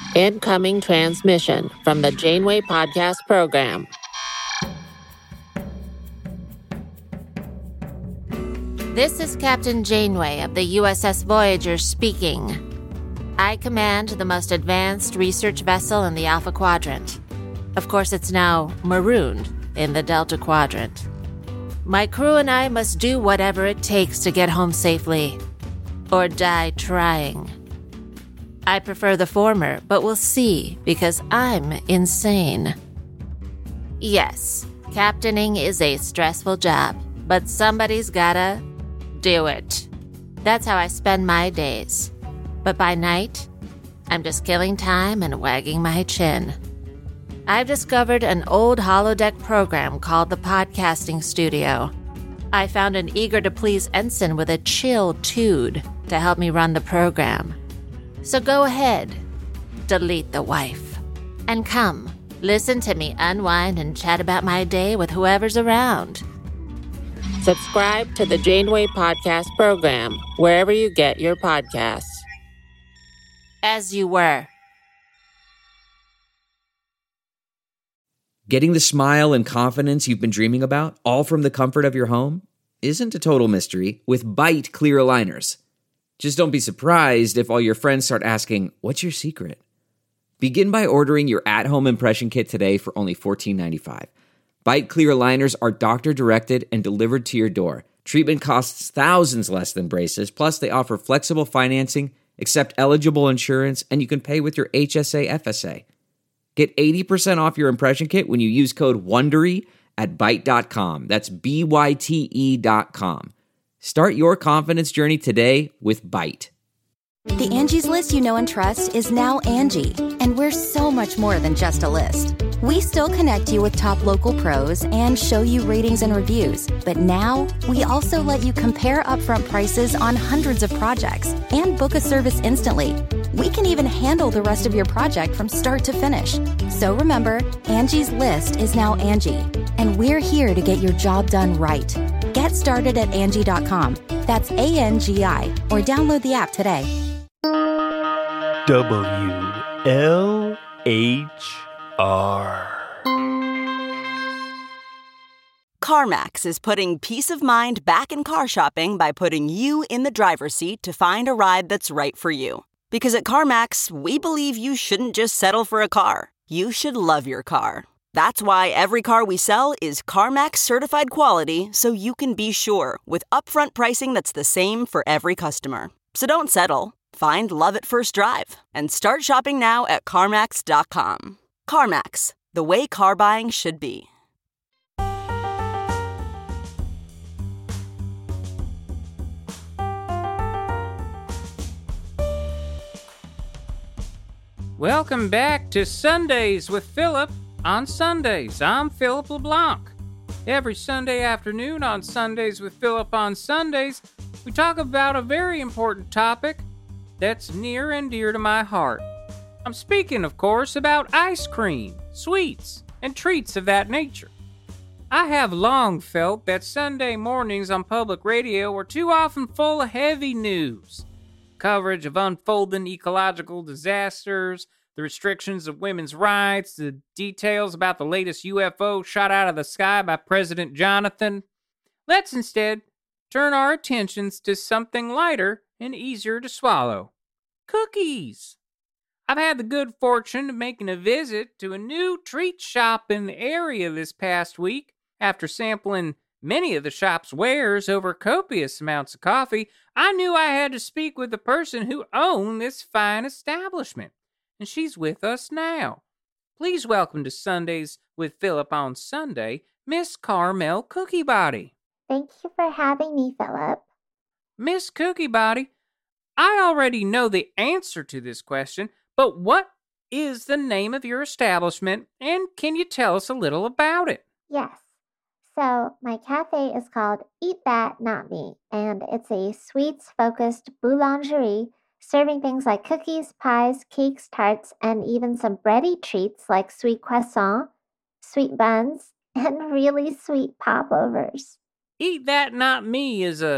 Incoming transmission from the Janeway Podcast Program. This is Captain Janeway of the USS Voyager speaking. I command the most advanced research vessel in the Alpha Quadrant. Of course, it's now marooned in the Delta Quadrant. My crew and I must do whatever it takes to get home safely, or die trying. I prefer the former, but we'll see, because I'm insane. Yes, captaining is a stressful job, but somebody's gotta do it. That's how I spend my days. But by night, I'm just killing time and wagging my chin. I've discovered an old holodeck program called the Podcasting Studio. I found an eager-to-please ensign with a chill tude to help me run the program. So go ahead, delete the wife, and come, listen to me unwind and chat about my day with whoever's around. Subscribe to the Janeway Podcast Program wherever you get your podcasts. As you were. Getting the smile and confidence you've been dreaming about, all from the comfort of your home, isn't a total mystery with Byte clear aligners. Just don't be surprised if all your friends start asking, what's your secret? Begin by ordering your at-home impression kit today for only $14.95. Byte clear aligners are doctor-directed and delivered to your door. Treatment costs thousands less than braces, plus they offer flexible financing, accept eligible insurance, and you can pay with your HSA FSA. Get 80% off your impression kit when you use code WONDERY at Byte.com. That's BYTE.com. Start your confidence journey today with Byte. The Angie's List you know and trust is now Angie, and we're so much more than just a list. We still connect you with top local pros and show you ratings and reviews, but now we also let you compare upfront prices on hundreds of projects and book a service instantly. We can even handle the rest of your project from start to finish. So remember, Angie's List is now Angie, and we're here to get your job done right. Get started at Angie.com. That's ANGI, or download the app today. WLHR. CarMax is putting peace of mind back in car shopping by putting you in the driver's seat to find a ride that's right for you. Because at CarMax, we believe you shouldn't just settle for a car. You should love your car. That's why every car we sell is CarMax certified quality, so you can be sure with upfront pricing that's the same for every customer. So don't settle. Find love at first drive and start shopping now at CarMax.com. CarMax, the way car buying should be. Welcome back to Sundays with Philip on Sundays. I'm Philip LeBlanc. Every Sunday afternoon on Sundays with Philip on Sundays, we talk about a very important topic that's near and dear to my heart. I'm speaking, of course, about ice cream, sweets, and treats of that nature. I have long felt that Sunday mornings on public radio were too often full of heavy news. Coverage of unfolding ecological disasters, the restrictions of women's rights, the details about the latest UFO shot out of the sky by President Jonathan. Let's instead turn our attentions to something lighter and easier to swallow. Cookies! I've had the good fortune of making a visit to a new treat shop in the area this past week. After sampling many of the shop's wares over copious amounts of coffee, I knew I had to speak with the person who owned this fine establishment. And she's with us now. Please welcome to Sundays with Philip on Sunday, Miss Carmel Cookiebody. Thank you for having me, Philip. Miss Cookiebody, I already know the answer to this question, but what is the name of your establishment, and can you tell us a little about it? Yes. So my cafe is called Eat That, Not Me, and it's a sweets-focused boulangerie serving things like cookies, pies, cakes, tarts, and even some bready treats like sweet croissant, sweet buns, and really sweet popovers. Eat That Not Me is a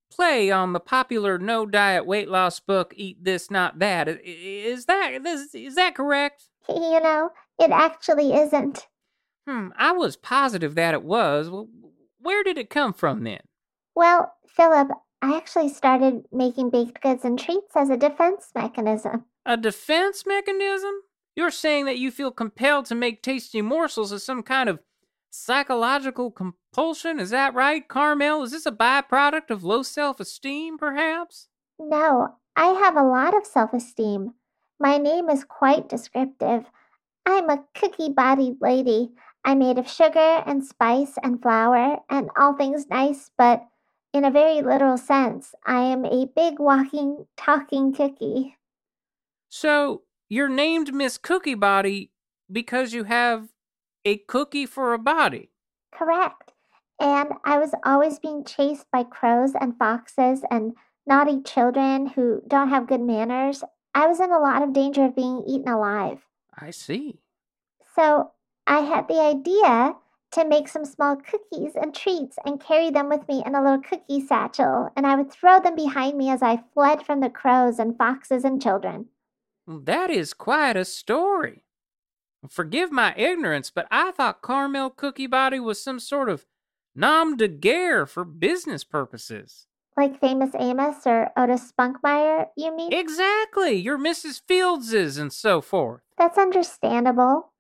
play on the popular no-diet weight loss book, Eat This, Not That. Is that correct? You know, it actually isn't. I was positive that it was. Well, where did it come from then? Well, Philip, I actually started making baked goods and treats as a defense mechanism. A defense mechanism? You're saying that you feel compelled to make tasty morsels as some kind of psychological compulsion? Is that right, Carmel? Is this a byproduct of low self-esteem, perhaps? No, I have a lot of self-esteem. My name is quite descriptive. I'm a cookie-bodied lady. I'm made of sugar and spice and flour and all things nice, but in a very literal sense, I am a big walking, talking cookie. So, you're named Miss Cookie Body because you have a cookie for a body? Correct. And I was always being chased by crows and foxes and naughty children who don't have good manners. I was in a lot of danger of being eaten alive. I see. So I had the idea to make some small cookies and treats and carry them with me in a little cookie satchel, and I would throw them behind me as I fled from the crows and foxes and children. That is quite a story. Forgive my ignorance, but I thought Carmel Cookie Body was some sort of nom de guerre for business purposes. Like Famous Amos or Otis Spunkmeyer, you mean? Exactly. You're Mrs. Fieldses and so forth. That's understandable.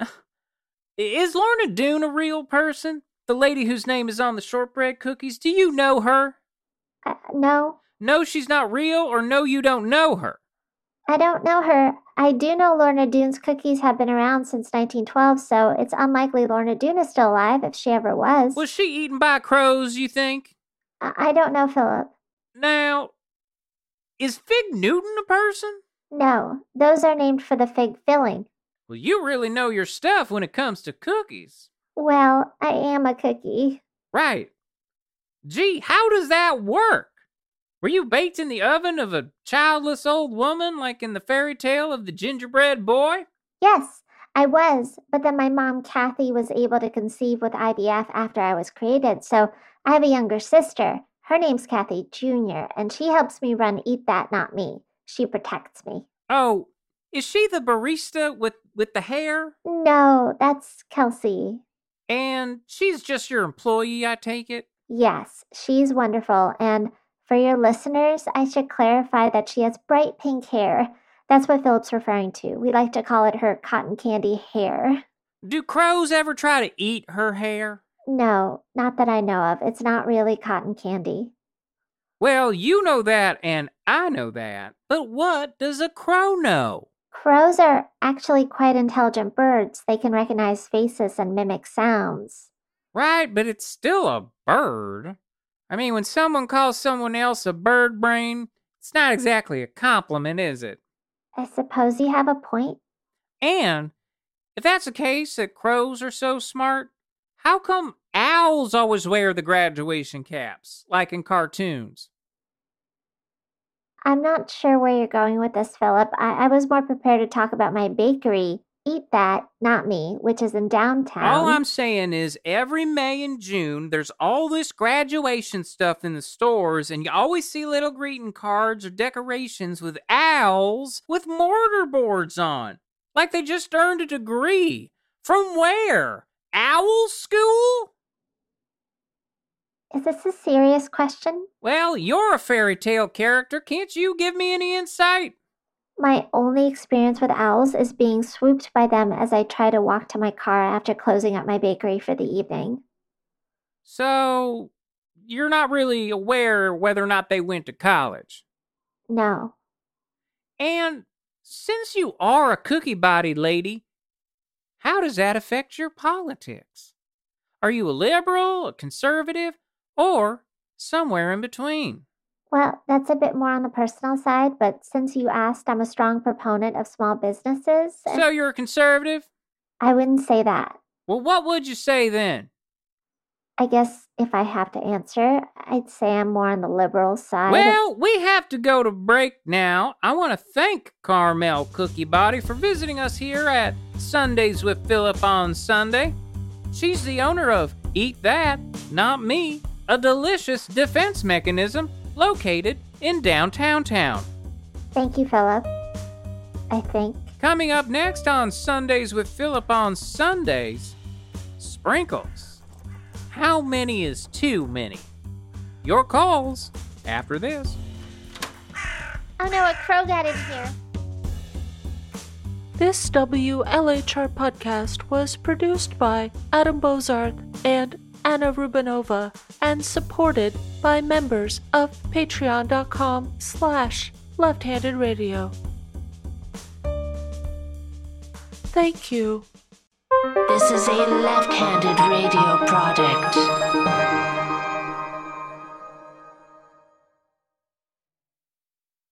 Is Lorna Doone a real person? The lady whose name is on the shortbread cookies? Do you know her? No. No, she's not real, or no, you don't know her? I don't know her. I do know Lorna Doone's cookies have been around since 1912, so it's unlikely Lorna Doone is still alive, if she ever was. Was she eaten by crows, you think? I don't know, Philip. Now, is Fig Newton a person? No, those are named for the fig filling. Well, you really know your stuff when it comes to cookies. Well, I am a cookie. Right. Gee, how does that work? Were you baked in the oven of a childless old woman like in the fairy tale of the gingerbread boy? Yes, I was, but then my mom, Kathy, was able to conceive with IVF after I was created, so I have a younger sister. Her name's Kathy Jr., and she helps me run Eat That, Not Me. She protects me. Oh, is she the barista with the hair? No, that's Kelsey. And she's just your employee, I take it? Yes, she's wonderful, and for your listeners, I should clarify that she has bright pink hair. That's what Philip's referring to. We like to call it her cotton candy hair. Do crows ever try to eat her hair? No, not that I know of. It's not really cotton candy. Well, you know that, and I know that. But what does a crow know? Crows are actually quite intelligent birds. They can recognize faces and mimic sounds. Right, but it's still a bird. I mean, when someone calls someone else a bird brain, it's not exactly a compliment, is it? I suppose you have a point. And if that's the case, that crows are so smart, how come owls always wear the graduation caps, like in cartoons? I'm not sure where you're going with this, Philip. I was more prepared to talk about my bakery, Eat That, Not Me, which is in downtown. All I'm saying is every May and June, there's all this graduation stuff in the stores, and you always see little greeting cards or decorations with owls with mortar boards on. Like they just earned a degree. From where? Owl school? Is this a serious question? Well, you're a fairy tale character. Can't you give me any insight? My only experience with owls is being swooped by them as I try to walk to my car after closing up my bakery for the evening. So, you're not really aware whether or not they went to college? No. And since you are a cookie-bodied lady, how does that affect your politics? Are you a liberal, a conservative, or somewhere in between? Well, that's a bit more on the personal side, but since you asked, I'm a strong proponent of small businesses. So you're a conservative? I wouldn't say that. Well, what would you say then? I guess if I have to answer, I'd say I'm more on the liberal side. Well, we have to go to break now. I want to thank Carmel Cookie Body for visiting us here at Sundays with Philip on Sunday. She's the owner of Eat That, Not Me, a delicious defense mechanism located in downtown town. Thank you, Philip. I think. Coming up next on Sundays with Philip on Sundays, sprinkles. How many is too many? Your calls after this. Oh no, a crow got in here. This WLHR podcast was produced by Adam Bozarth and Anna Rubinova and supported by members of patreon.com/lefthandedradio. Thank you. This is a Left-Handed Radio product.